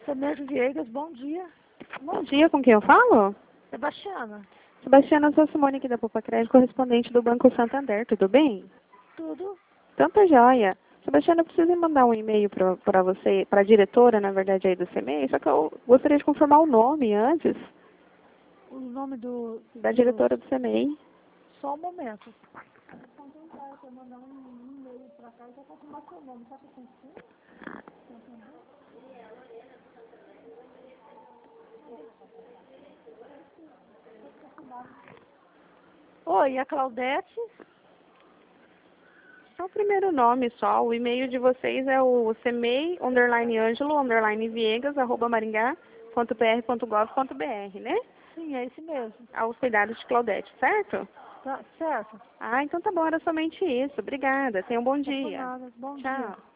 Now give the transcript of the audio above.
Semejo Viegas, bom dia. Bom dia, com quem eu falo? Sebastiana. Sebastiana, eu sou a Simone aqui da Poupa Crédito, correspondente do Banco Santander, tudo bem? Tudo? Tanta joia. Sebastiana, eu preciso mandar um e-mail para você, para a diretora, na verdade, aí do CMEI, só que eu gostaria de confirmar o nome antes O nome da diretora do CMEI. Só um momento. Então, tentar, eu mandar um e-mail para cá e já confirmar seu nome. Sabe o que Oi, a Claudete? É o primeiro nome só, o e-mail de vocês é o cmei_angelo_maringá.pr.gov.br, né? Sim, é esse mesmo. Aos cuidados de Claudete, certo? Tá certo? Ah, então tá bom, era somente isso. Obrigada, tenha um bom Não é por dia. nada. Bom Tchau. dia.